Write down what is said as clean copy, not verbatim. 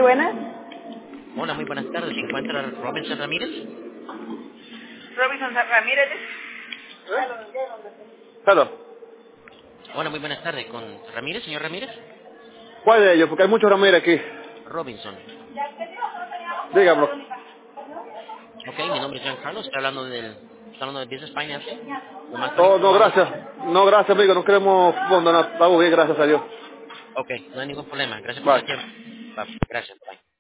buenas. Hola, muy buenas tardes. ¿Se encuentra Robinson Ramírez? Robinson Ramírez. Claro. Hola, muy buenas tardes. ¿Con Ramírez, señor Ramírez? ¿Cuál de ellos? Porque hay muchos Ramírez aquí. Robinson. Dígamelo. Ok, mi nombre es Giancarlo. Estoy hablando de Business Finance. Nomás estoy Oh, no, informando. gracias. No, gracias, amigo. No queremos fondo. No, estamos bien, gracias a Dios. Ok, no hay ningún problema. Gracias por su Bye. tiempo. Gracias. Bye.